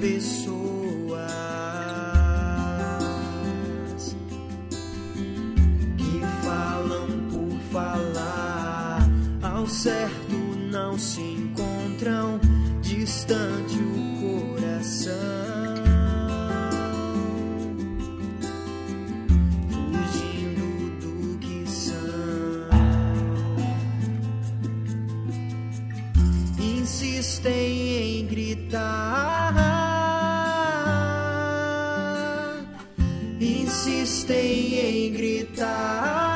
pessoas que falam por falar, ao certo não se encontram, distante o coração, fugindo do que são, insistem em gritar, insistem em gritar.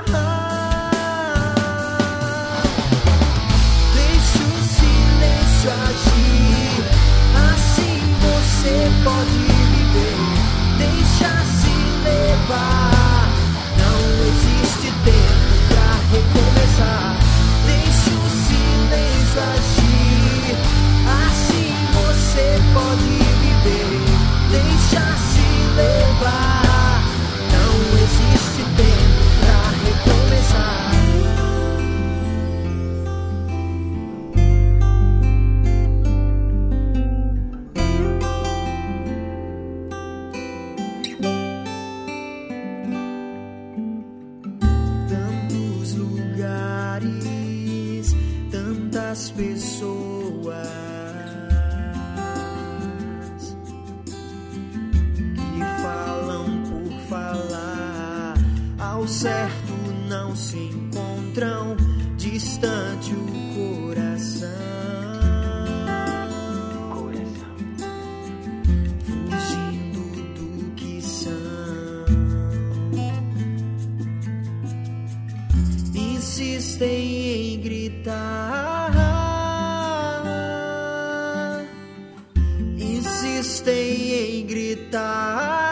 Deixe o silêncio agir, assim você pode viver. Deixa-se levar, não existe tempo pra recomeçar. Deixe o silêncio agir, assim você pode viver. Deixa-se levar, não existe tempo pra recomeçar. Tantos lugares, tantas pessoas que falam por falar, ao certo não se encontram, distante o coração, fugindo do que são, insistem em gritar, insistem em gritar.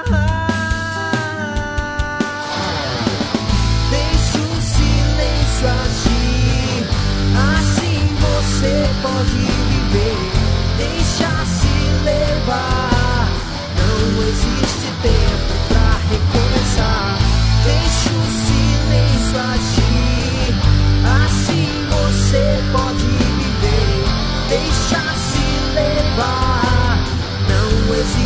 Deixe o silêncio agir, assim você pode viver. Deixa-se levar, não existe tempo pra recomeçar. Deixe o silêncio agir, assim você pode viver. Deixa-se levar, não existe